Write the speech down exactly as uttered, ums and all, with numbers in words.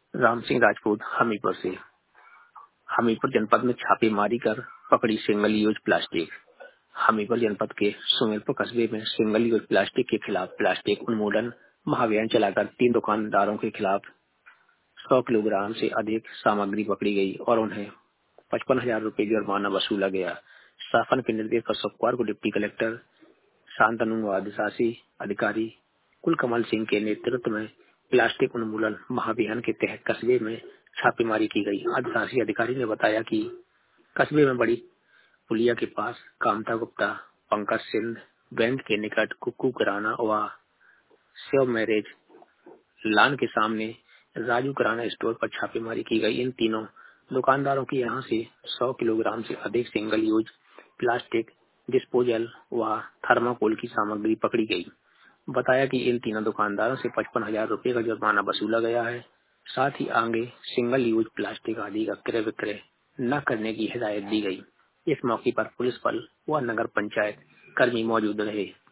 राम सिंह राजपूत हमीरपुर से। हमीरपुर जनपद में छापेमारी कर पकड़ी सिंगल यूज प्लास्टिक। हमीरपुर जनपद के सुमेरपुर कस्बे में सिंगल यूज प्लास्टिक के खिलाफ प्लास्टिक उन्मूलन महाअभियान चलाकर तीन दुकानदारों के खिलाफ सौ किलोग्राम से अधिक सामग्री पकड़ी गई और उन्हें पचपन हजार रूपए जुर्माना वसूला गया। शासन के निर्देश पर शुक्रवार को डिप्टी कलेक्टर शांतनु व अधिशासी अधिकारी कुलकमल सिंह के नेतृत्व में प्लास्टिक उन्मूलन महाअभियान के तहत कस्बे में छापेमारी की गई। अधिशासी अधिकारी ने बताया कि कस्बे में बड़ी पुलिया के पास कामता गुप्ता, पंकज सिंह बैंक के निकट कुक्कू किराना व शिव मैरिज लान के सामने राजू किराना स्टोर पर छापेमारी की गई। इन तीनों दुकानदारों के यहां से सौ किलोग्राम से अधिक सिंगल यूज प्लास्टिक, डिस्पोजल व थर्माकोल की सामग्री पकड़ी गई। बताया कि इन तीनों दुकानदारों से पचपन हजार रूपए का जुर्माना वसूला गया है। साथ ही आगे सिंगल यूज प्लास्टिक आदि का क्रय विक्रय न करने की हिदायत दी गई। इस मौके पर पुलिस बल व नगर पंचायत कर्मी मौजूद रहे।